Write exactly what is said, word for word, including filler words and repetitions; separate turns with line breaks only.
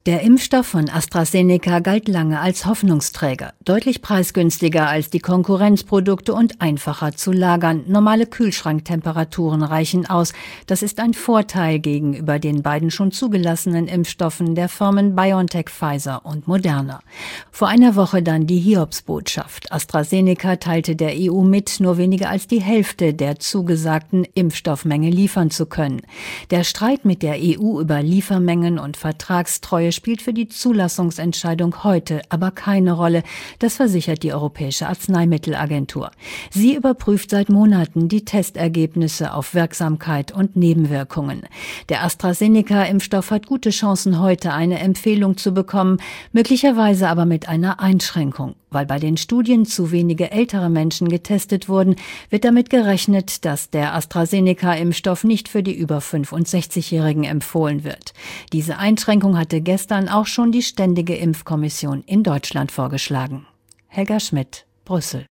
Der Impfstoff von AstraZeneca galt lange als Hoffnungsträger, deutlich preisgünstiger als die Konkurrenzprodukte und einfacher zu lagern. Normale Kühlschranktemperaturen reichen aus. Das ist ein Vorteil gegenüber den beiden schon zugelassenen Impfstoffen der Firmen BioNTech, Pfizer und Moderna. Vor einer Woche dann die Hiobsbotschaft. AstraZeneca teilte der E U mit, nur weniger als die Hälfte der zugesagten Impfstoffmenge liefern zu können. Der Streit mit der E U über Liefermengen und Vertragstreue spielt für die Zulassungsentscheidung heute aber keine Rolle. Das versichert die Europäische Arzneimittelagentur. Sie überprüft seit Monaten die Testergebnisse auf Wirksamkeit und Nebenwirkungen. Der AstraZeneca-Impfstoff hat gute Chancen, heute eine Empfehlung zu bekommen, möglicherweise aber mit einer Einschränkung. Weil bei den Studien zu wenige ältere Menschen getestet wurden, wird damit gerechnet, dass der AstraZeneca-Impfstoff nicht für die über fünfundsechzigjährigen empfohlen wird. Diese Einschränkung hatte gestern auch schon die Ständige Impfkommission in Deutschland vorgeschlagen. Helga Schmidt, Brüssel.